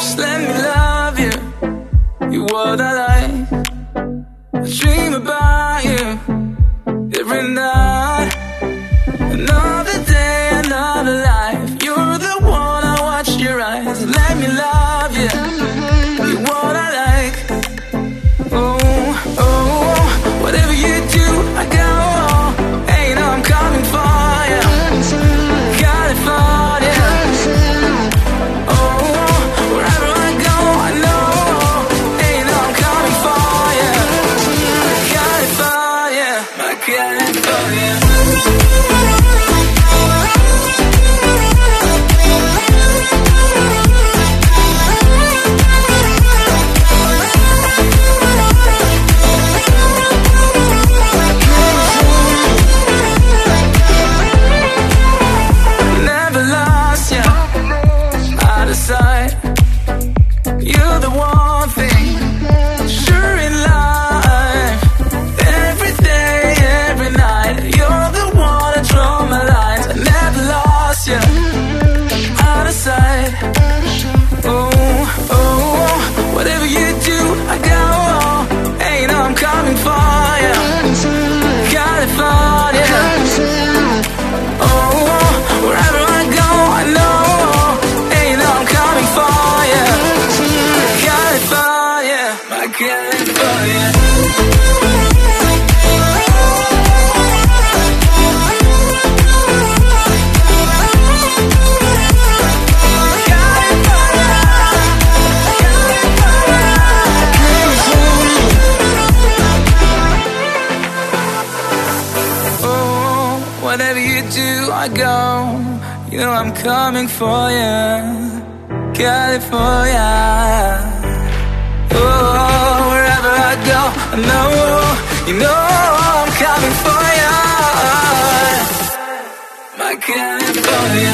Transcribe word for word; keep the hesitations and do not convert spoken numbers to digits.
Just let me love you. You're what I like. I dream about you every night. Another day, another life. You're the one, I watch your eyes. Let me love you. You're what I like. Oh, oh, whatever you do, I go. Hey, you know I'm coming for you. California. Oh, wherever I go, I know. Hey, you know I'm coming for you. California, my California. You're the one thing, sure in life. Every day, every night. You're the one I draw my lines. I never lost you, out of sight. Oh, oh, whatever you do, I go. Hey, you know I'm coming for you. California. Oh, wherever I go, I know. Hey, you know I'm coming for you. California, my California. Oh, whatever you do, I go. You know I'm coming for you. California. Oh, wherever I go, I know, you know I'm coming for you. My California.